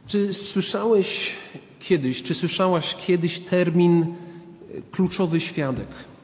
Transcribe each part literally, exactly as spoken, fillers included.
Czy słyszałeś kiedyś, czy słyszałaś kiedyś termin kluczowy świadek?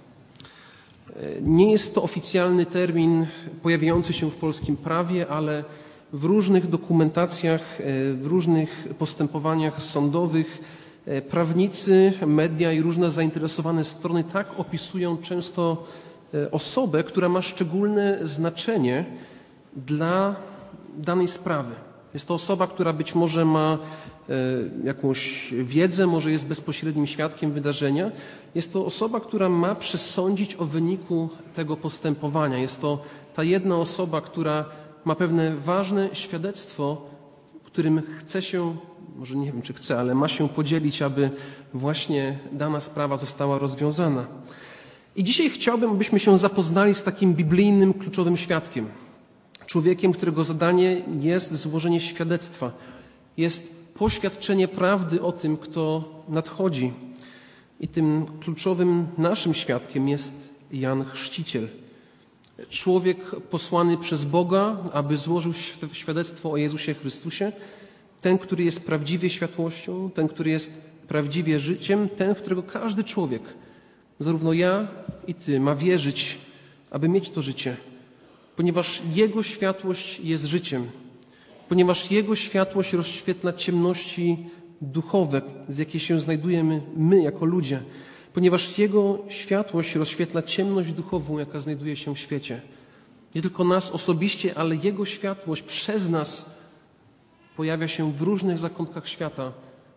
Nie jest to oficjalny termin pojawiający się w polskim prawie, ale w różnych dokumentacjach, w różnych postępowaniach sądowych prawnicy, media i różne zainteresowane strony tak opisują często osobę, która ma szczególne znaczenie dla danej sprawy. Jest to osoba, która być może ma jakąś wiedzę, może jest bezpośrednim świadkiem wydarzenia. Jest to osoba, która ma przesądzić o wyniku tego postępowania. Jest to ta jedna osoba, która ma pewne ważne świadectwo, którym chce się, może nie wiem czy chce, ale ma się podzielić, aby właśnie dana sprawa została rozwiązana. I dzisiaj chciałbym, abyśmy się zapoznali z takim biblijnym kluczowym świadkiem. Człowiekiem, którego zadanie jest złożenie świadectwa. Jest poświadczenie prawdy o tym, kto nadchodzi. I tym kluczowym naszym świadkiem jest Jan Chrzciciel. Człowiek posłany przez Boga, aby złożył świadectwo o Jezusie Chrystusie. Ten, który jest prawdziwie światłością, ten, który jest prawdziwie życiem, ten, w którego każdy człowiek, zarówno ja i ty, ma wierzyć, aby mieć to życie. Ponieważ Jego światłość jest życiem. Ponieważ Jego światłość rozświetla ciemności duchowe, z jakiej się znajdujemy my jako ludzie. Ponieważ Jego światłość rozświetla ciemność duchową, jaka znajduje się w świecie. Nie tylko nas osobiście, ale Jego światłość przez nas pojawia się w różnych zakątkach świata,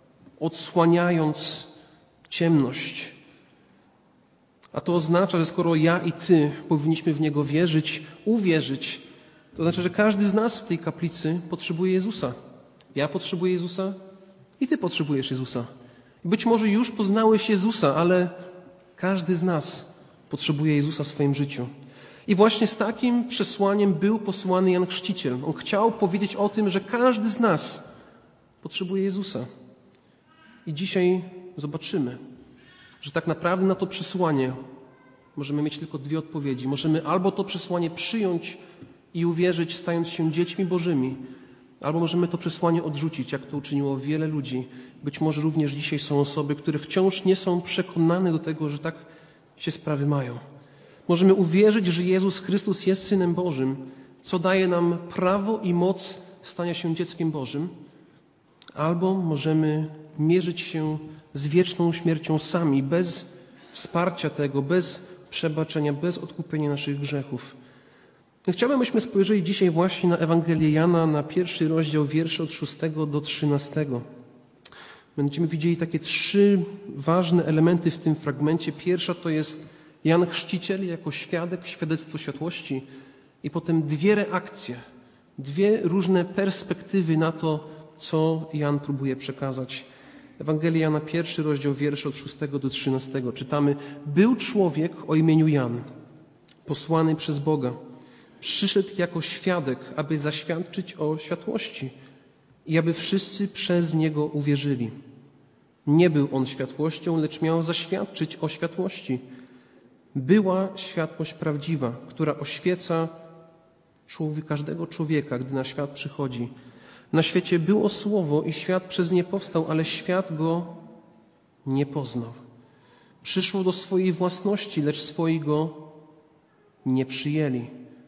odsłaniając ciemność. A to oznacza, że skoro ja i ty powinniśmy w Niego wierzyć, uwierzyć, to znaczy, że każdy z nas w tej kaplicy potrzebuje Jezusa. Ja potrzebuję Jezusa i ty potrzebujesz Jezusa. Być może już poznałeś Jezusa, ale każdy z nas potrzebuje Jezusa w swoim życiu. I właśnie z takim przesłaniem był posłany Jan Chrzciciel. On chciał powiedzieć o tym, że każdy z nas potrzebuje Jezusa. I dzisiaj zobaczymy, że tak naprawdę na to przesłanie możemy mieć tylko dwie odpowiedzi. Możemy albo to przesłanie przyjąć i uwierzyć, stając się dziećmi Bożymi, albo możemy to przesłanie odrzucić, jak to uczyniło wiele ludzi. Być może również dzisiaj są osoby, które wciąż nie są przekonane do tego, że tak się sprawy mają. Możemy uwierzyć, że Jezus Chrystus jest Synem Bożym, co daje nam prawo i moc stania się dzieckiem Bożym, albo możemy mierzyć się z wieczną śmiercią sami, bez wsparcia tego, bez przebaczenia, bez odkupienia naszych grzechów. Chciałbym, abyśmy spojrzeli dzisiaj właśnie na Ewangelię Jana, na pierwszy rozdział wierszy od szóstego do trzynastego. Będziemy widzieli takie trzy ważne elementy w tym fragmencie. Pierwsza to jest Jan Chrzciciel jako świadek, świadectwo światłości i potem dwie reakcje, dwie różne perspektywy na to, co Jan próbuje przekazać. Ewangelia Jana, pierwszy rozdział wierszy od szóstego do trzynastego. Czytamy: Był człowiek o imieniu Jan, posłany przez Boga. Przyszedł jako świadek, aby zaświadczyć o światłości i aby wszyscy przez Niego uwierzyli. Nie był on światłością, lecz miał zaświadczyć o światłości. Była światłość prawdziwa, która oświeca człowiek, każdego człowieka, gdy na świat przychodzi. Na świecie było Słowo i świat przez nie powstał, ale świat go nie poznał. Przyszło do swojej własności, lecz swoi go nie przyjęli.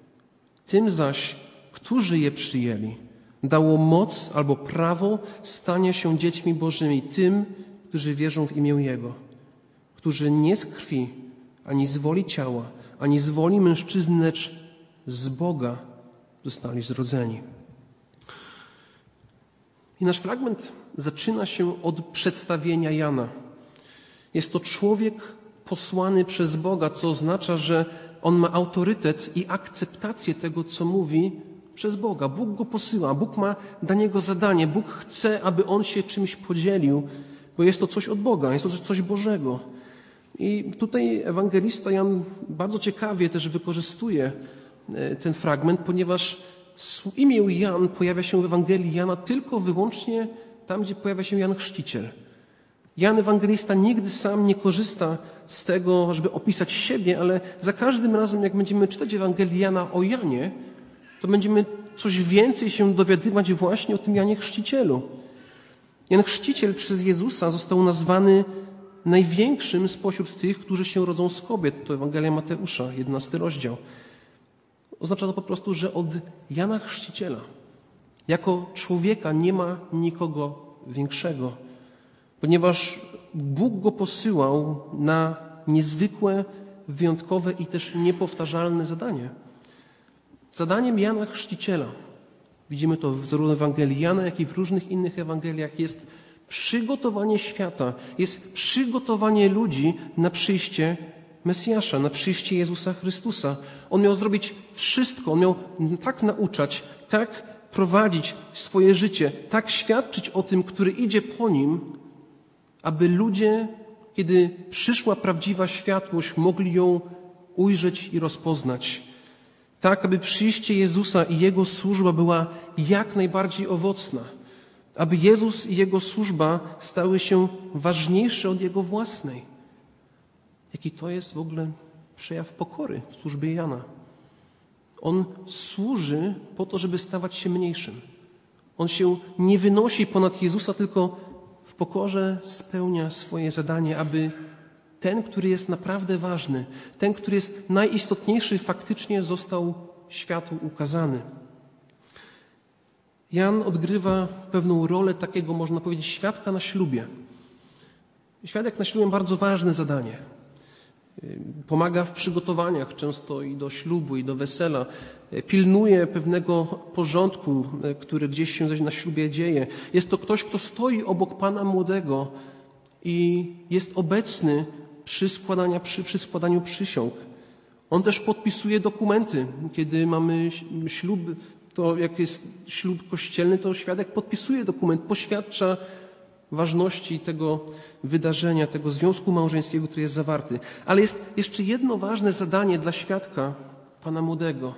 Tym zaś, którzy je przyjęli, dało moc albo prawo stania się dziećmi Bożymi, tym, którzy wierzą w imię Jego, którzy nie z krwi, ani z woli ciała, ani z woli mężczyzny, lecz z Boga zostali zrodzeni. I nasz fragment zaczyna się od przedstawienia Jana. Jest to człowiek posłany przez Boga, co oznacza, że on ma autorytet i akceptację tego, co mówi przez Boga. Bóg go posyła, Bóg ma dla niego zadanie, Bóg chce, aby on się czymś podzielił, bo jest to coś od Boga, jest to coś Bożego. I tutaj ewangelista Jan bardzo ciekawie też wykorzystuje ten fragment, ponieważ imię Jan pojawia się w Ewangelii Jana tylko wyłącznie tam, gdzie pojawia się Jan Chrzciciel. Jan Ewangelista nigdy sam nie korzysta z tego, żeby opisać siebie, ale za każdym razem, jak będziemy czytać Ewangelię Jana o Janie, to będziemy coś więcej się dowiadywać właśnie o tym Janie Chrzcicielu. Jan Chrzciciel przez Jezusa został nazwany największym spośród tych, którzy się rodzą z kobiet. To Ewangelia Mateusza, jedenasty rozdział. Oznacza to po prostu, że od Jana Chrzciciela jako człowieka nie ma nikogo większego, ponieważ Bóg go posyłał na niezwykłe, wyjątkowe i też niepowtarzalne zadanie. Zadaniem Jana Chrzciciela, widzimy to zarówno w Ewangelii Jana, jak i w różnych innych Ewangeliach, jest przygotowanie świata, jest przygotowanie ludzi na przyjście Mesjasza, na przyjście Jezusa Chrystusa. On miał zrobić wszystko, on miał tak nauczać, tak prowadzić swoje życie, tak świadczyć o tym, który idzie po nim, aby ludzie, kiedy przyszła prawdziwa światłość, mogli ją ujrzeć i rozpoznać. Tak, aby przyjście Jezusa i Jego służba była jak najbardziej owocna. Aby Jezus i Jego służba stały się ważniejsze od Jego własnej. Jaki to jest w ogóle przejaw pokory w służbie Jana. On służy po to, żeby stawać się mniejszym. On się nie wynosi ponad Jezusa, tylko w pokorze spełnia swoje zadanie, aby ten, który jest naprawdę ważny, ten, który jest najistotniejszy, faktycznie został światu ukazany. Jan odgrywa pewną rolę takiego, można powiedzieć, świadka na ślubie. Świadek na ślubie ma bardzo ważne zadanie. Pomaga w przygotowaniach często i do ślubu, i do wesela. Pilnuje pewnego porządku, który gdzieś się na ślubie dzieje. Jest to ktoś, kto stoi obok pana młodego i jest obecny przy, składania, przy, przy składaniu przysiąg. On też podpisuje dokumenty. Kiedy mamy ślub, to jak jest ślub kościelny, to świadek podpisuje dokument, poświadcza ważności tego wydarzenia, tego związku małżeńskiego, który jest zawarty. Ale jest jeszcze jedno ważne zadanie dla świadka, pana młodego.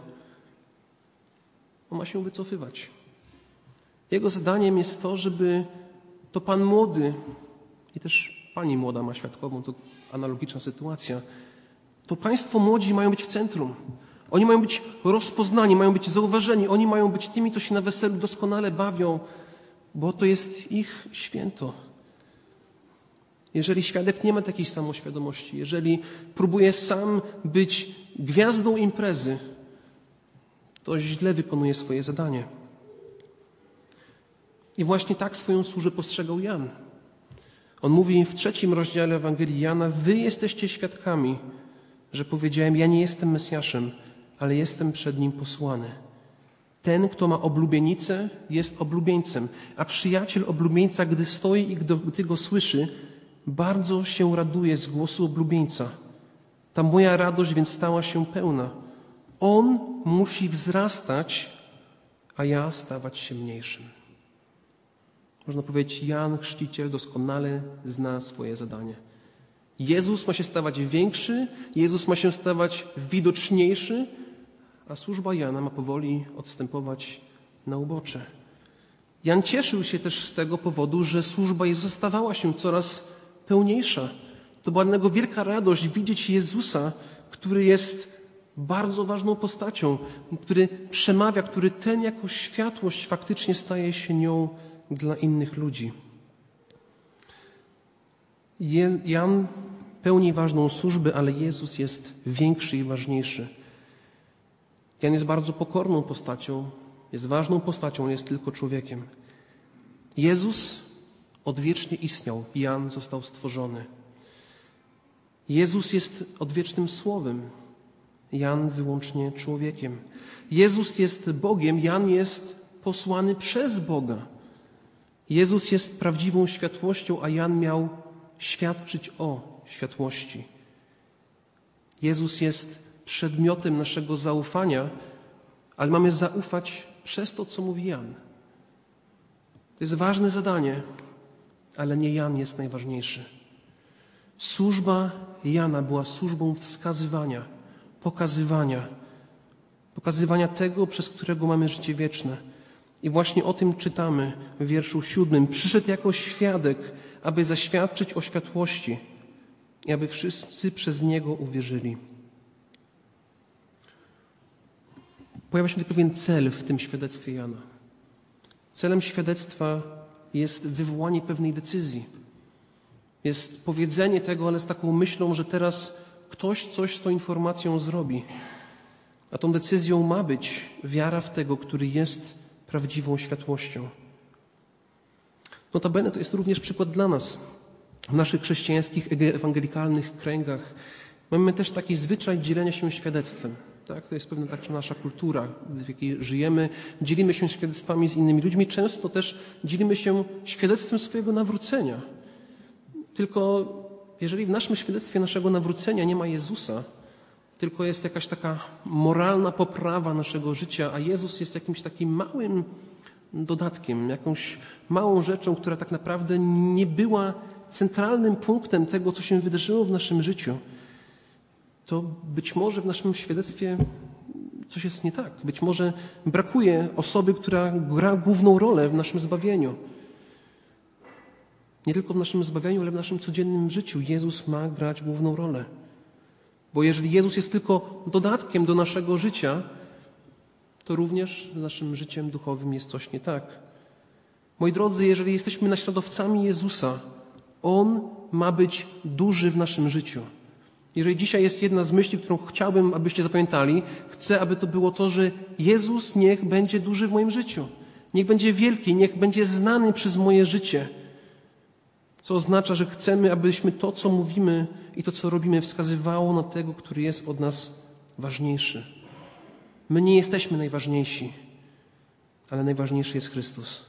On ma się wycofywać. Jego zadaniem jest to, żeby to pan młody i też pani młoda ma świadkową, to analogiczna sytuacja, to państwo młodzi mają być w centrum. Oni mają być rozpoznani, mają być zauważeni, oni mają być tymi, co się na weselu doskonale bawią, bo to jest ich święto. Jeżeli świadek nie ma takiej samoświadomości, jeżeli próbuje sam być gwiazdą imprezy, to źle wykonuje swoje zadanie. I właśnie tak swoją służbę postrzegał Jan. On mówi w trzecim rozdziale Ewangelii Jana: wy jesteście świadkami, że powiedziałem, ja nie jestem Mesjaszem, ale jestem przed Nim posłany. Ten, kto ma oblubienicę, jest oblubieńcem, a przyjaciel oblubieńca, gdy stoi i gdy go słyszy, bardzo się raduje z głosu oblubieńca. Ta moja radość więc stała się pełna. On musi wzrastać, a ja stawać się mniejszym. Można powiedzieć, Jan Chrzciciel doskonale zna swoje zadanie. Jezus ma się stawać większy, Jezus ma się stawać widoczniejszy, a służba Jana ma powoli odstępować na ubocze. Jan cieszył się też z tego powodu, że służba Jezusa stawała się coraz pełniejsza. To była dla niego wielka radość widzieć Jezusa, który jest bardzo ważną postacią, który przemawia, który ten jako światłość faktycznie staje się nią dla innych ludzi. Jan pełni ważną służbę, ale Jezus jest większy i ważniejszy. Jan jest bardzo pokorną postacią, jest ważną postacią, jest tylko człowiekiem. Jezus odwiecznie istniał, Jan został stworzony. Jezus jest odwiecznym Słowem, Jan wyłącznie człowiekiem. Jezus jest Bogiem, Jan jest posłany przez Boga. Jezus jest prawdziwą światłością, a Jan miał świadczyć o światłości. Jezus jest przedmiotem naszego zaufania, ale mamy zaufać przez to, co mówi Jan. To jest ważne zadanie, ale nie Jan jest najważniejszy. Służba Jana była służbą wskazywania, pokazywania, pokazywania tego, przez którego mamy życie wieczne. I właśnie o tym czytamy w wierszu siódmym. Przyszedł jako świadek, aby zaświadczyć o światłości i aby wszyscy przez Niego uwierzyli. Pojawia się pewien cel w tym świadectwie Jana. Celem świadectwa jest wywołanie pewnej decyzji. Jest powiedzenie tego, ale z taką myślą, że teraz ktoś coś z tą informacją zrobi. A tą decyzją ma być wiara w tego, który jest prawdziwą światłością. Notabene to jest również przykład dla nas. W naszych chrześcijańskich, ewangelikalnych kręgach mamy też taki zwyczaj dzielenia się świadectwem. Tak? To jest pewna taka nasza kultura, w jakiej żyjemy. Dzielimy się świadectwami z innymi ludźmi. Często też dzielimy się świadectwem swojego nawrócenia. Tylko jeżeli w naszym świadectwie naszego nawrócenia nie ma Jezusa, tylko jest jakaś taka moralna poprawa naszego życia, a Jezus jest jakimś takim małym dodatkiem, jakąś małą rzeczą, która tak naprawdę nie była centralnym punktem tego, co się wydarzyło w naszym życiu, to być może w naszym świadectwie coś jest nie tak. Być może brakuje osoby, która gra główną rolę w naszym zbawieniu. Nie tylko w naszym zbawieniu, ale w naszym codziennym życiu Jezus ma grać główną rolę. Bo jeżeli Jezus jest tylko dodatkiem do naszego życia, to również z naszym życiem duchowym jest coś nie tak. Moi drodzy, jeżeli jesteśmy naśladowcami Jezusa, On ma być duży w naszym życiu. Jeżeli dzisiaj jest jedna z myśli, którą chciałbym, abyście zapamiętali, chcę, aby to było to, że Jezus niech będzie duży w moim życiu. Niech będzie wielki, niech będzie znany przez moje życie. Co oznacza, że chcemy, abyśmy to, co mówimy i to, co robimy, wskazywało na tego, który jest od nas ważniejszy. My nie jesteśmy najważniejsi, ale najważniejszy jest Chrystus.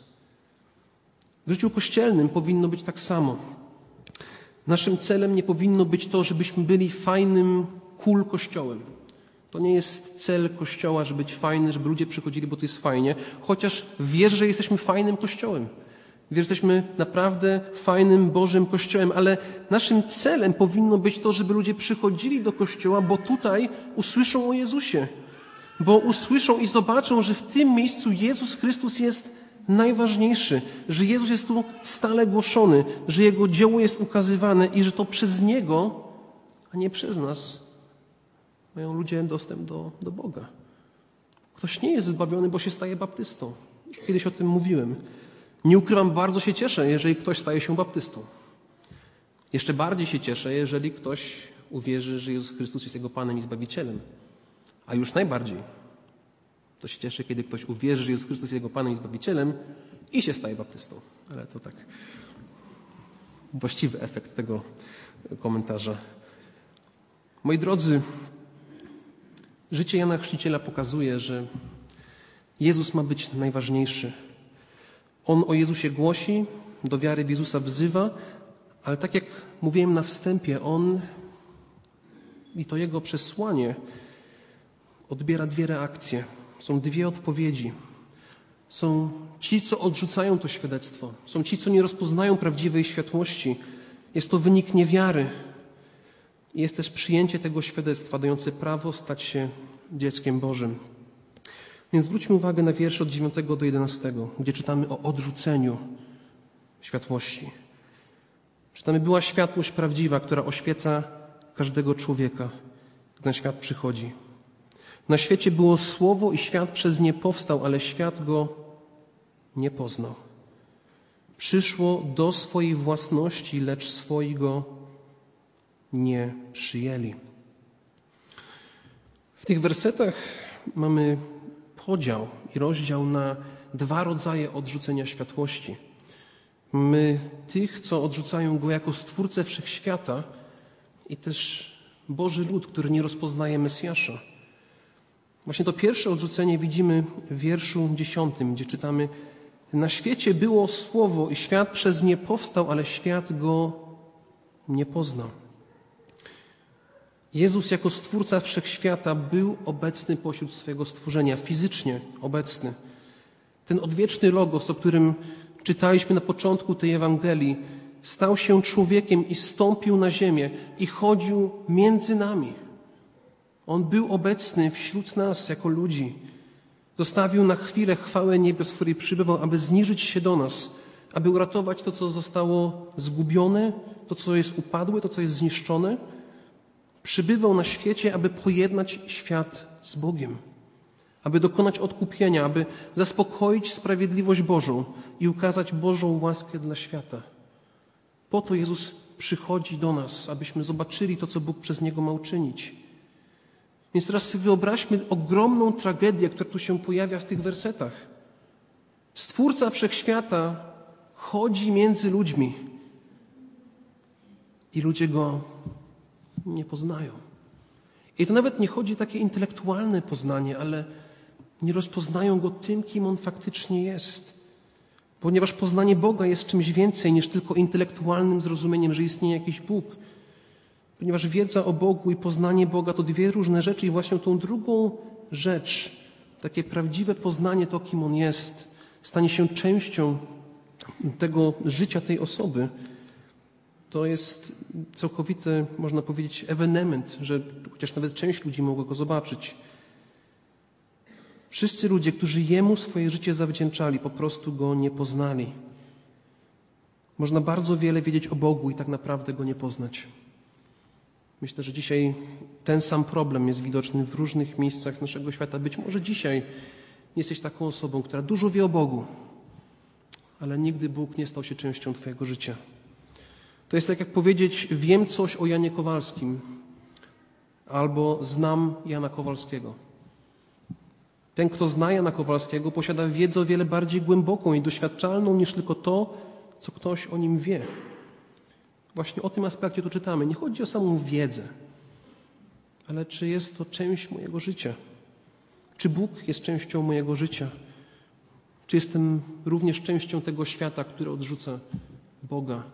W życiu kościelnym powinno być tak samo. Naszym celem nie powinno być to, żebyśmy byli fajnym, cool kościołem. To nie jest cel Kościoła, żeby być fajny, żeby ludzie przychodzili, bo to jest fajnie. Chociaż wierzę, że jesteśmy fajnym Kościołem. Wierzę, że jesteśmy naprawdę fajnym, Bożym Kościołem, ale naszym celem powinno być to, żeby ludzie przychodzili do Kościoła, bo tutaj usłyszą o Jezusie. Bo usłyszą i zobaczą, że w tym miejscu Jezus Chrystus jest najważniejszy, że Jezus jest tu stale głoszony, że Jego dzieło jest ukazywane i że to przez Niego, a nie przez nas, mają ludzie dostęp do, do Boga. Ktoś nie jest zbawiony, bo się staje baptystą. Kiedyś o tym mówiłem. Nie ukrywam, bardzo się cieszę, jeżeli ktoś staje się baptystą. Jeszcze bardziej się cieszę, jeżeli ktoś uwierzy, że Jezus Chrystus jest Jego Panem i Zbawicielem. A już najbardziej to się cieszę, kiedy ktoś uwierzy, że Jezus Chrystus jest Jego Panem i Zbawicielem i się staje baptystą. Ale to tak właściwy efekt tego komentarza. Moi drodzy, życie Jana Chrzciciela pokazuje, że Jezus ma być najważniejszy. On o Jezusie głosi, do wiary w Jezusa wzywa, ale tak jak mówiłem na wstępie, On i to Jego przesłanie odbiera dwie reakcje. Są dwie odpowiedzi. Są ci, co odrzucają to świadectwo. Są ci, co nie rozpoznają prawdziwej światłości. Jest to wynik niewiary. Jest też przyjęcie tego świadectwa, dające prawo stać się dzieckiem Bożym. Więc zwróćmy uwagę na wiersze od dziewiątego do jedenastego, gdzie czytamy o odrzuceniu światłości. Czytamy, była światłość prawdziwa, która oświeca każdego człowieka, gdy na świat przychodzi. Na świecie było Słowo i świat przez nie powstał, ale świat go nie poznał. Przyszło do swojej własności, lecz swoi go nie przyjęli. W tych wersetach mamy podział i rozdział na dwa rodzaje odrzucenia światłości. My tych, co odrzucają Go jako Stwórcę Wszechświata i też Boży lud, który nie rozpoznaje Mesjasza. Właśnie to pierwsze odrzucenie widzimy w wierszu dziesiątym, gdzie czytamy: na świecie było Słowo i świat przez nie powstał, ale świat Go nie poznał. Jezus jako Stwórca Wszechświata był obecny pośród swojego stworzenia, fizycznie obecny. Ten odwieczny Logos, o którym czytaliśmy na początku tej Ewangelii, stał się człowiekiem i stąpił na ziemię i chodził między nami. On był obecny wśród nas jako ludzi. Zostawił na chwilę chwałę niebios, w której przybywał, aby zniżyć się do nas, aby uratować to, co zostało zgubione, to, co jest upadłe, to, co jest zniszczone. Przybywał na świecie, aby pojednać świat z Bogiem. aby dokonać odkupienia, aby zaspokoić sprawiedliwość Bożą i ukazać Bożą łaskę dla świata. Po to Jezus przychodzi do nas, abyśmy zobaczyli to, co Bóg przez Niego ma uczynić. Więc teraz sobie wyobraźmy ogromną tragedię, która tu się pojawia w tych wersetach. Stwórca Wszechświata chodzi między ludźmi i ludzie Go nie poznają. I to nawet nie chodzi o takie intelektualne poznanie, ale nie rozpoznają Go tym, kim On faktycznie jest. Ponieważ poznanie Boga jest czymś więcej niż tylko intelektualnym zrozumieniem, że istnieje jakiś Bóg. Ponieważ wiedza o Bogu i poznanie Boga to dwie różne rzeczy i właśnie tą drugą rzecz, takie prawdziwe poznanie to, kim On jest, stanie się częścią tego życia tej osoby. To jest całkowity, można powiedzieć, ewenement, że chociaż nawet część ludzi mogła Go zobaczyć. Wszyscy ludzie, którzy Jemu swoje życie zawdzięczali, po prostu Go nie poznali. Można bardzo wiele wiedzieć o Bogu i tak naprawdę Go nie poznać. Myślę, że dzisiaj ten sam problem jest widoczny w różnych miejscach naszego świata. Być może dzisiaj jesteś taką osobą, która dużo wie o Bogu, ale nigdy Bóg nie stał się częścią Twojego życia. To jest tak jak powiedzieć, wiem coś o Janie Kowalskim albo znam Jana Kowalskiego. Ten, kto zna Jana Kowalskiego, posiada wiedzę o wiele bardziej głęboką i doświadczalną niż tylko to, co ktoś o nim wie. Właśnie o tym aspekcie tu czytamy. Nie chodzi o samą wiedzę, ale czy jest to część mojego życia? Czy Bóg jest częścią mojego życia? Czy jestem również częścią tego świata, który odrzuca Boga?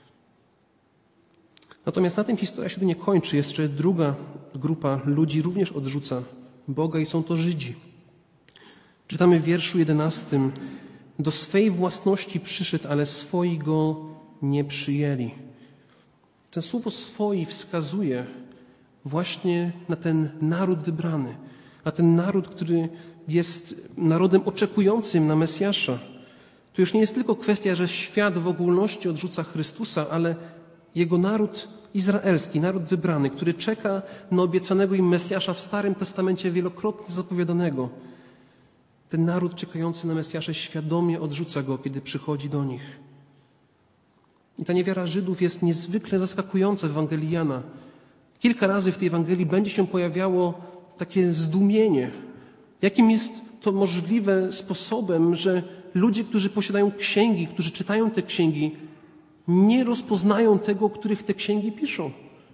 Natomiast na tym historia się tu nie kończy. Jest jeszcze druga grupa ludzi, również odrzuca Boga i są to Żydzi. Czytamy w wierszu jedenastym. Do swej własności przyszedł, ale swoi Go nie przyjęli. Ten słowo swoi wskazuje właśnie na ten naród wybrany, na ten naród, który jest narodem oczekującym na Mesjasza. To już nie jest tylko kwestia, że świat w ogólności odrzuca Chrystusa, ale jego naród izraelski, naród wybrany, który czeka na obiecanego im Mesjasza w Starym Testamencie wielokrotnie zapowiadanego. Ten naród czekający na Mesjasza świadomie odrzuca Go, kiedy przychodzi do nich. I ta niewiara Żydów jest niezwykle zaskakująca w Ewangelii Jana. Kilka razy w tej Ewangelii będzie się pojawiało takie zdumienie. Jakim jest to możliwe sposobem, że ludzie, którzy posiadają księgi, którzy czytają te księgi, nie rozpoznają tego, których te księgi piszą.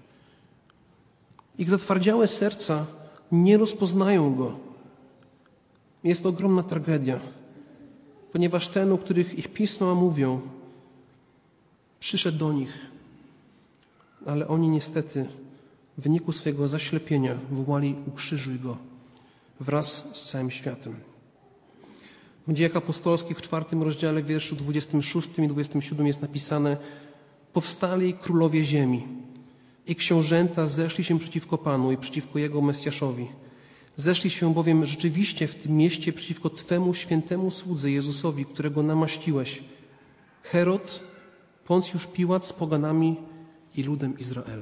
Ich zatwardziałe serca nie rozpoznają Go. Jest to ogromna tragedia, ponieważ ten, o których ich pisma mówią, przyszedł do nich, ale oni niestety w wyniku swojego zaślepienia wołali: ukrzyżuj Go wraz z całym światem. W Dziejach Apostolskich w czwartym rozdziale, w wierszu dwudziestym szóstym i dwudziestym siódmym jest napisane: powstali królowie ziemi i książęta zeszli się przeciwko Panu i przeciwko Jego Mesjaszowi. Zeszli się bowiem rzeczywiście w tym mieście przeciwko Twemu świętemu słudze Jezusowi, którego namaściłeś, Herod, Poncjusz Piłat z poganami i ludem Izraela.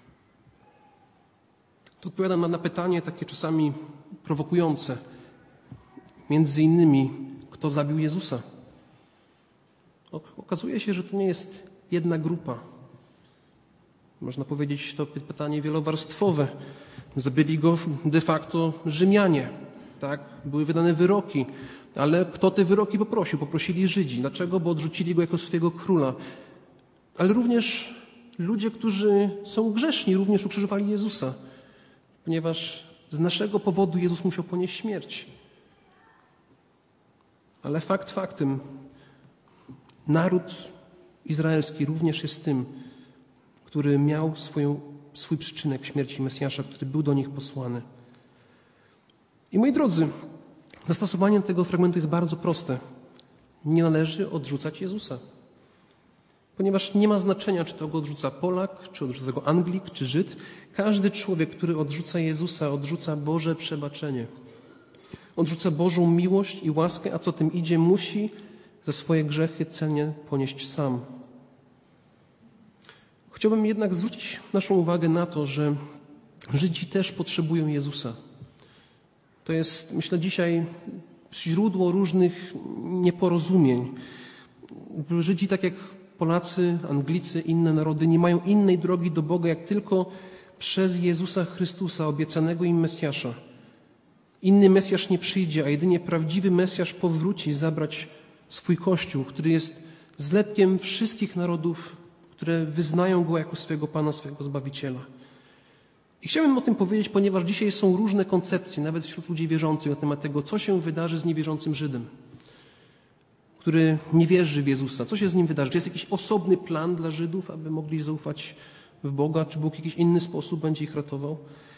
To odpowiadam na pytanie takie czasami prowokujące. Między innymi, kto zabił Jezusa? Okazuje się, że to nie jest jedna grupa. Można powiedzieć, to pytanie wielowarstwowe. Zabili Go de facto Rzymianie. Tak? Były wydane wyroki. Ale kto te wyroki poprosił? Poprosili Żydzi. Dlaczego? Bo odrzucili Go jako swojego króla. Ale również ludzie, którzy są grzeszni, również ukrzyżowali Jezusa. Ponieważ z naszego powodu Jezus musiał ponieść śmierć. Ale fakt faktem, naród izraelski również jest tym, który miał swoją, swój przyczynek śmierci Mesjasza, który był do nich posłany. I moi drodzy, zastosowanie tego fragmentu jest bardzo proste. Nie należy odrzucać Jezusa. Ponieważ nie ma znaczenia, czy to go odrzuca Polak, czy odrzuca go Anglik, czy Żyd. Każdy człowiek, który odrzuca Jezusa, odrzuca Boże przebaczenie. Odrzuca Bożą miłość i łaskę, a co tym idzie, musi za swoje grzechy cennie ponieść sam. Chciałbym jednak zwrócić naszą uwagę na to, że Żydzi też potrzebują Jezusa. To jest, myślę, dzisiaj źródło różnych nieporozumień. Żydzi, tak jak Polacy, Anglicy, inne narody, nie mają innej drogi do Boga, jak tylko przez Jezusa Chrystusa, obiecanego im Mesjasza. Inny Mesjasz nie przyjdzie, a jedynie prawdziwy Mesjasz powróci zabrać swój Kościół, który jest zlepkiem wszystkich narodów, które wyznają Go jako swojego Pana, swojego Zbawiciela. I chciałbym o tym powiedzieć, ponieważ dzisiaj są różne koncepcje, nawet wśród ludzi wierzących, na temat tego, co się wydarzy z niewierzącym Żydem, który nie wierzy w Jezusa. Co się z nim wydarzy? Czy jest jakiś osobny plan dla Żydów, aby mogli zaufać w Boga? Czy Bóg w jakiś inny sposób będzie ich ratował?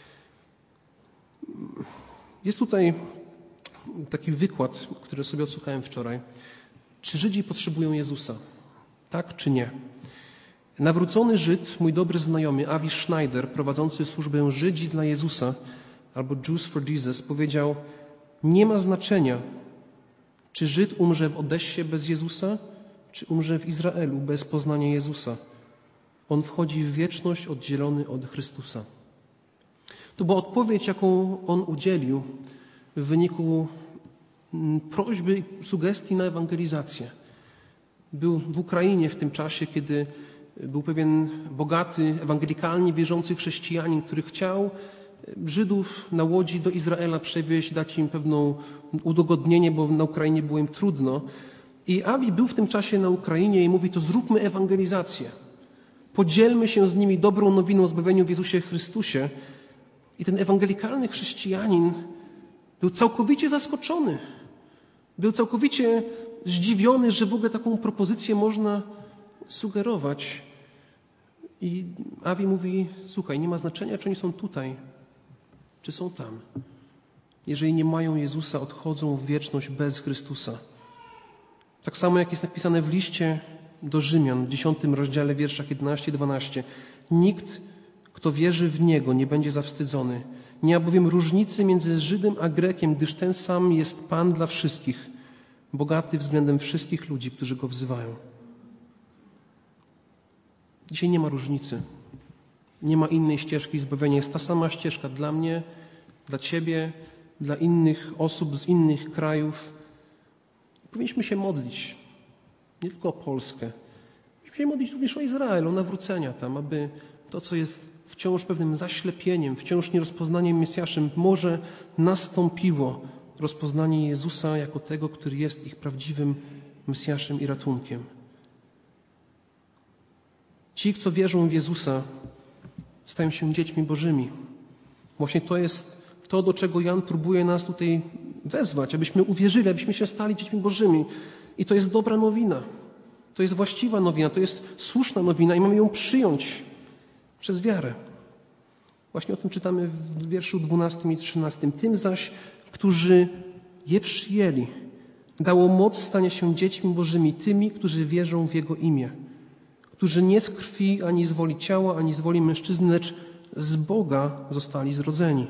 Jest tutaj taki wykład, który sobie odsłuchałem wczoraj. Czy Żydzi potrzebują Jezusa? Tak czy nie? Nawrócony Żyd, mój dobry znajomy Avi Schneider, prowadzący służbę Żydzi dla Jezusa, albo Jews for Jesus, powiedział: nie ma znaczenia, czy Żyd umrze w Odessie bez Jezusa, czy umrze w Izraelu bez poznania Jezusa. On wchodzi w wieczność oddzielony od Chrystusa. To była odpowiedź, jaką on udzielił w wyniku prośby i sugestii na ewangelizację. Był w Ukrainie w tym czasie, kiedy był pewien bogaty, ewangelikalnie wierzący chrześcijanin, który chciał Żydów na łodzi do Izraela przewieźć, dać im pewną udogodnienie, bo na Ukrainie było im trudno. I Avi był w tym czasie na Ukrainie i mówi: to zróbmy ewangelizację. Podzielmy się z nimi dobrą nowiną o zbawieniu w Jezusie Chrystusie. I ten ewangelikalny chrześcijanin był całkowicie zaskoczony. Był całkowicie zdziwiony, że w ogóle taką propozycję można sugerować. I Avi mówi: słuchaj, nie ma znaczenia, czy oni są tutaj, czy są tam. Jeżeli nie mają Jezusa, odchodzą w wieczność bez Chrystusa. Tak samo jak jest napisane w liście do Rzymian, w dziesiątym rozdziale, wierszach jedenaście dwanaście. Nikt, kto wierzy w Niego, nie będzie zawstydzony. Nie ma bowiem różnicy między Żydem a Grekiem, gdyż ten sam jest Pan dla wszystkich, bogaty względem wszystkich ludzi, którzy Go wzywają. Dzisiaj nie ma różnicy. Nie ma innej ścieżki zbawienia. Jest ta sama ścieżka dla mnie, dla Ciebie, dla innych osób z innych krajów. Powinniśmy się modlić nie tylko o Polskę. Powinniśmy się modlić również o Izrael, o nawrócenia tam, aby to, co jest wciąż pewnym zaślepieniem, wciąż nierozpoznaniem Mesjaszem, może nastąpiło rozpoznanie Jezusa jako tego, który jest ich prawdziwym Mesjaszem i ratunkiem. Ci, co wierzą w Jezusa, stają się dziećmi Bożymi. Właśnie to jest to, do czego Jan próbuje nas tutaj wezwać, abyśmy uwierzyli, abyśmy się stali dziećmi Bożymi. I to jest dobra nowina. To jest właściwa nowina, to jest słuszna nowina i mamy ją przyjąć przez wiarę. Właśnie o tym czytamy w wierszu dwunastym i trzynastym. Tym zaś, którzy je przyjęli, dało moc stania się dziećmi Bożymi, tymi, którzy wierzą w Jego imię, którzy nie z krwi, ani z woli ciała, ani z woli mężczyzny, lecz z Boga zostali zrodzeni.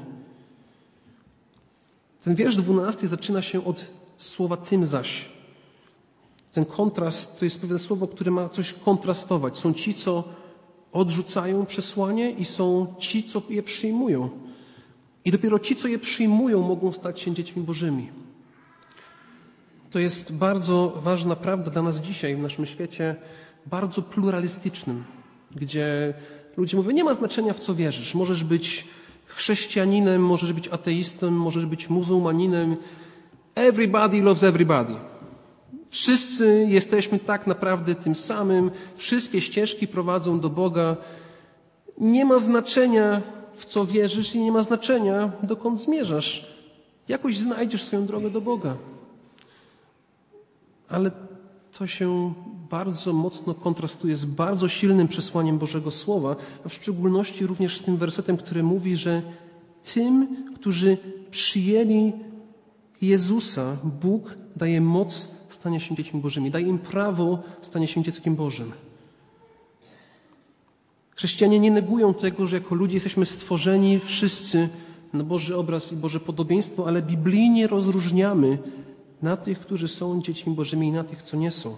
Ten wiersz dwunasty zaczyna się od słowa tym zaś. Ten kontrast to jest pewne słowo, które ma coś kontrastować. Są ci, co odrzucają przesłanie i są ci, co je przyjmują. I dopiero ci, co je przyjmują, mogą stać się dziećmi Bożymi. To jest bardzo ważna prawda dla nas dzisiaj w naszym świecie, bardzo pluralistycznym, gdzie ludzie mówią: nie ma znaczenia, w co wierzysz. Możesz być chrześcijaninem, możesz być ateistą, możesz być muzułmaninem. Everybody loves everybody. Wszyscy jesteśmy tak naprawdę tym samym. Wszystkie ścieżki prowadzą do Boga. Nie ma znaczenia, w co wierzysz i nie ma znaczenia, dokąd zmierzasz. Jakoś znajdziesz swoją drogę do Boga. Ale to się bardzo mocno kontrastuje z bardzo silnym przesłaniem Bożego Słowa, a w szczególności również z tym wersetem, który mówi, że tym, którzy przyjęli Jezusa, Bóg daje moc stania się dziećmi Bożymi, daje im prawo stania się dzieckiem Bożym. Chrześcijanie nie negują tego, że jako ludzie jesteśmy stworzeni wszyscy na Boży obraz i Boże podobieństwo, ale biblijnie rozróżniamy na tych, którzy są dziećmi Bożymi i na tych, co nie są.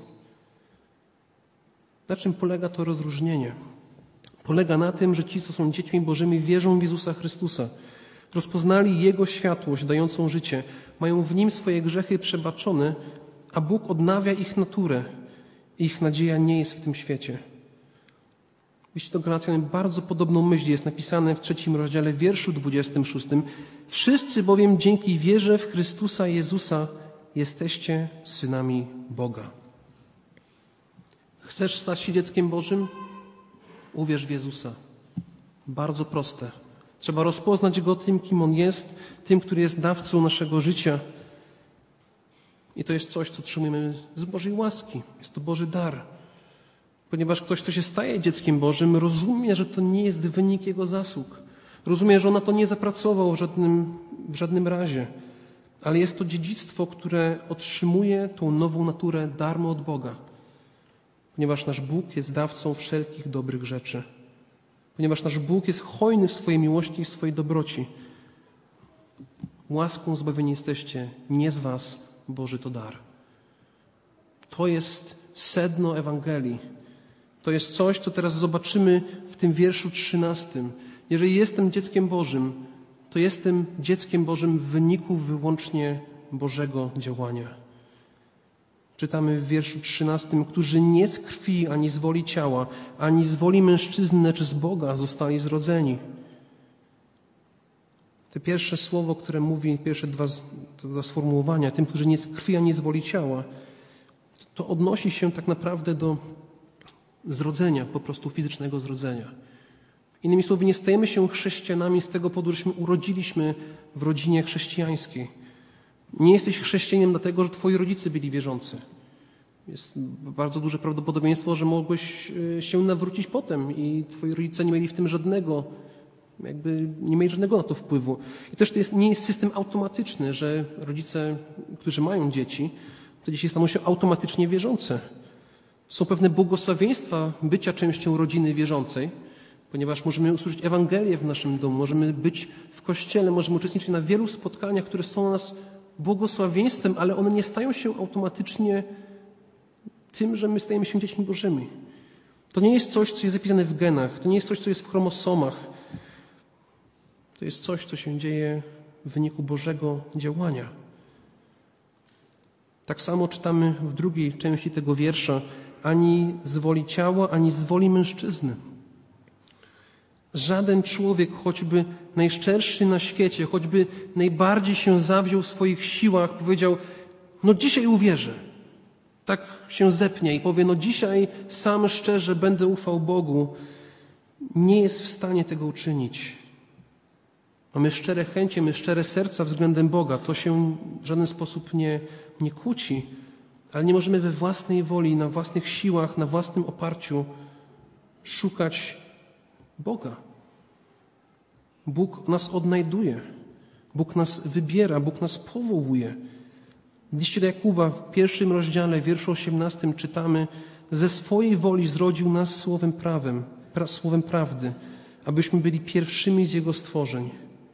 Na czym polega to rozróżnienie? Polega na tym, że ci, co są dziećmi Bożymi, wierzą w Jezusa Chrystusa, Rozpoznali Jego światłość dającą życie. Mają w Nim swoje grzechy przebaczone, a Bóg odnawia ich naturę. Ich nadzieja nie jest w tym świecie. W liście do Galacjan bardzo podobną myśl jest napisane w trzecim rozdziale, wierszu dwudziestym szóstym. Wszyscy bowiem dzięki wierze w Chrystusa Jezusa jesteście synami Boga. Chcesz stać się dzieckiem Bożym? Uwierz w Jezusa. Bardzo proste. Trzeba rozpoznać Go tym, kim On jest, tym, który jest dawcą naszego życia. I to jest coś, co otrzymujemy z Bożej łaski. Jest to Boży dar. Ponieważ ktoś, kto się staje dzieckiem Bożym, rozumie, że to nie jest wynik jego zasług. Rozumie, że on na to nie zapracował w żadnym, w żadnym razie. Ale jest to dziedzictwo, które otrzymuje tą nową naturę darmo od Boga. Ponieważ nasz Bóg jest dawcą wszelkich dobrych rzeczy. Ponieważ nasz Bóg jest hojny w swojej miłości i w swojej dobroci. Łaską zbawieni jesteście, nie z was, Boży to dar. To jest sedno Ewangelii. To jest coś, co teraz zobaczymy w tym wierszu trzynastym. Jeżeli jestem dzieckiem Bożym, to jestem dzieckiem Bożym w wyniku wyłącznie Bożego działania. Czytamy w wierszu trzynastym, którzy nie z krwi, ani z woli ciała, ani z woli mężczyzny, lecz z Boga zostali zrodzeni. To pierwsze słowo, które mówi, pierwsze dwa, dwa sformułowania, tym, którzy nie z krwi, ani z woli ciała, to odnosi się tak naprawdę do zrodzenia, po prostu fizycznego zrodzenia. Innymi słowy, nie stajemy się chrześcijanami z tego powodu, żeśmy urodziliśmy w rodzinie chrześcijańskiej. Nie jesteś chrześcijaninem dlatego, że twoi rodzice byli wierzący. Jest bardzo duże prawdopodobieństwo, że mogłeś się nawrócić potem i twoi rodzice nie mieli w tym żadnego, jakby nie mieli żadnego na to wpływu. I też to jest, nie jest system automatyczny, że rodzice, którzy mają dzieci, to dzieci staną się automatycznie wierzące. Są pewne błogosławieństwa bycia częścią rodziny wierzącej, ponieważ możemy usłyszeć Ewangelię w naszym domu, możemy być w kościele, możemy uczestniczyć na wielu spotkaniach, które są dla nas błogosławieństwem, ale one nie stają się automatycznie tym, że my stajemy się dziećmi Bożymi. To nie jest coś, co jest zapisane w genach, to nie jest coś, co jest w chromosomach. To jest coś, co się dzieje w wyniku Bożego działania. Tak samo czytamy w drugiej części tego wiersza, ani z woli ciała, ani z woli mężczyzny. Żaden człowiek, choćby najszczerszy na świecie, choćby najbardziej się zawziął w swoich siłach, powiedział, no dzisiaj uwierzę. Tak się zepnie i powie, no dzisiaj sam szczerze będę ufał Bogu. Nie jest w stanie tego uczynić. Mamy szczere chęcie, mamy szczere serca względem Boga. To się w żaden sposób nie, nie kłóci. Ale nie możemy we własnej woli, na własnych siłach, na własnym oparciu szukać Boga. Bóg nas odnajduje. Bóg nas wybiera, Bóg nas powołuje. W liście do Jakuba w pierwszym rozdziale, wierszu osiemnastym czytamy: ze swojej woli zrodził nas słowem prawem, pra, słowem prawdy, abyśmy byli pierwszymi z Jego stworzeń.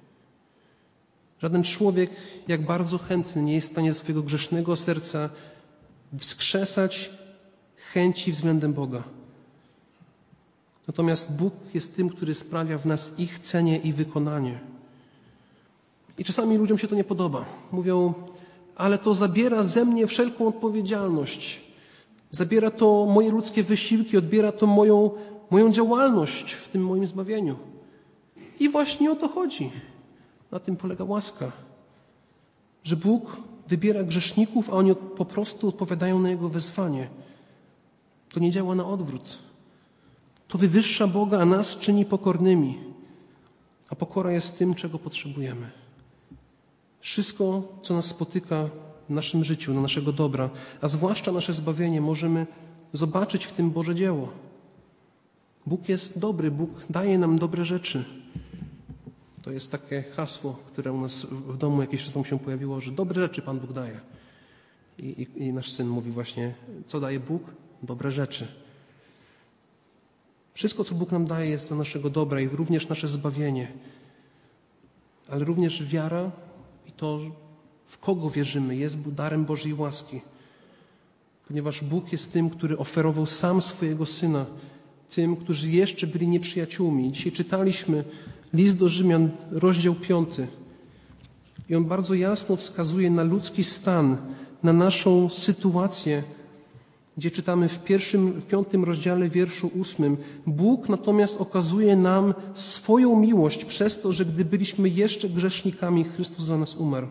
Żaden człowiek, jak bardzo chętny, nie jest w stanie ze swojego grzesznego serca wskrzesać chęci względem Boga. Natomiast Bóg jest tym, który sprawia w nas ich chcenie i wykonanie. I czasami ludziom się to nie podoba. Mówią, ale to zabiera ze mnie wszelką odpowiedzialność. Zabiera to moje ludzkie wysiłki, odbiera to moją, moją działalność w tym moim zbawieniu. I właśnie o to chodzi. Na tym polega łaska. Że Bóg wybiera grzeszników, a oni po prostu odpowiadają na Jego wezwanie. To nie działa na odwrót. To wywyższa Boga, a nas czyni pokornymi. A pokora jest tym, czego potrzebujemy. Wszystko, co nas spotyka w naszym życiu, na naszego dobra, a zwłaszcza nasze zbawienie, możemy zobaczyć w tym Boże dzieło. Bóg jest dobry, Bóg daje nam dobre rzeczy. To jest takie hasło, które u nas w domu jakiś czas temu się pojawiło, że dobre rzeczy Pan Bóg daje. I, i, i nasz syn mówi właśnie, co daje Bóg? Dobre rzeczy. Wszystko, co Bóg nam daje, jest dla naszego dobra i również nasze zbawienie. Ale również wiara i to, w kogo wierzymy, jest darem Bożej łaski. Ponieważ Bóg jest tym, który oferował sam swojego Syna tym, którzy jeszcze byli nieprzyjaciółmi. Dzisiaj czytaliśmy List do Rzymian, rozdział piąty. I on bardzo jasno wskazuje na ludzki stan, na naszą sytuację, gdzie czytamy w pierwszym, w piątym rozdziale, wierszu ósmym. Bóg natomiast okazuje nam swoją miłość przez to, że gdy byliśmy jeszcze grzesznikami, Chrystus za nas umarł.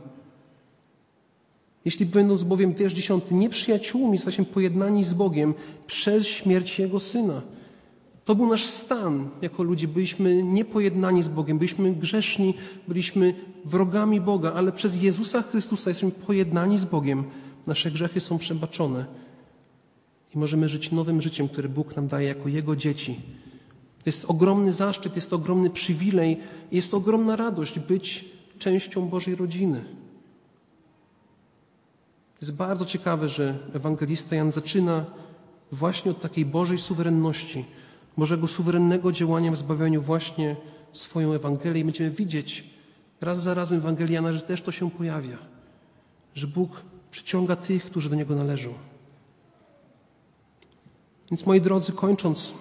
Jeśli będąc bowiem, wiersz dziesiąty, nieprzyjaciółmi, jesteśmy pojednani z Bogiem przez śmierć Jego Syna. To był nasz stan jako ludzie. Byliśmy niepojednani z Bogiem, byliśmy grzeszni, byliśmy wrogami Boga, ale przez Jezusa Chrystusa jesteśmy pojednani z Bogiem. Nasze grzechy są przebaczone i możemy żyć nowym życiem, które Bóg nam daje jako Jego dzieci. To jest ogromny zaszczyt, jest to ogromny przywilej, jest to ogromna radość być częścią Bożej rodziny. To jest bardzo ciekawe, że ewangelista Jan zaczyna właśnie od takiej Bożej suwerenności, Bożego suwerennego działania w zbawieniu właśnie swoją Ewangelię i będziemy widzieć raz za razem w Ewangelii Jana, że też to się pojawia, że Bóg przyciąga tych, którzy do Niego należą. Więc moi drodzy, kończąc,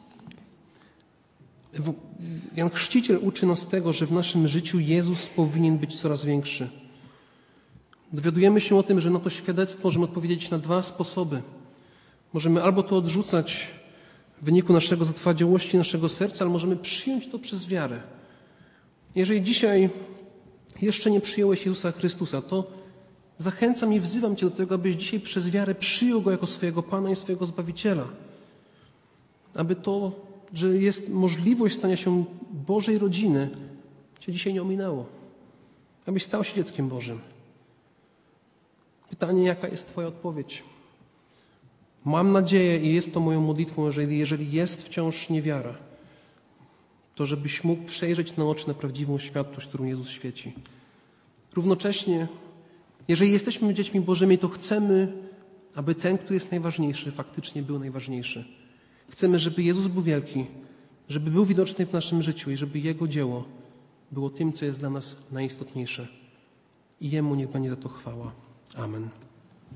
Jan Chrzciciel uczy nas tego, że w naszym życiu Jezus powinien być coraz większy. Dowiadujemy się o tym, że na to świadectwo możemy odpowiedzieć na dwa sposoby. Możemy albo to odrzucać w wyniku naszego zatwardziałości naszego serca, ale możemy przyjąć to przez wiarę. Jeżeli dzisiaj jeszcze nie przyjąłeś Jezusa Chrystusa, to zachęcam i wzywam Cię do tego, abyś dzisiaj przez wiarę przyjął Go jako swojego Pana i swojego Zbawiciela. Aby to, że jest możliwość stania się Bożej rodziny, Cię dzisiaj nie ominęło. Abyś stał się dzieckiem Bożym. Pytanie, jaka jest Twoja odpowiedź? Mam nadzieję i jest to moją modlitwą, jeżeli, jeżeli jest wciąż niewiara, to żebyś mógł przejrzeć na oczy na prawdziwą światłość, którą Jezus świeci. Równocześnie, jeżeli jesteśmy dziećmi Bożymi, to chcemy, aby ten, który jest najważniejszy, faktycznie był najważniejszy. Chcemy, żeby Jezus był wielki, żeby był widoczny w naszym życiu i żeby Jego dzieło było tym, co jest dla nas najistotniejsze. I Jemu niech będzie za to chwała. Amen.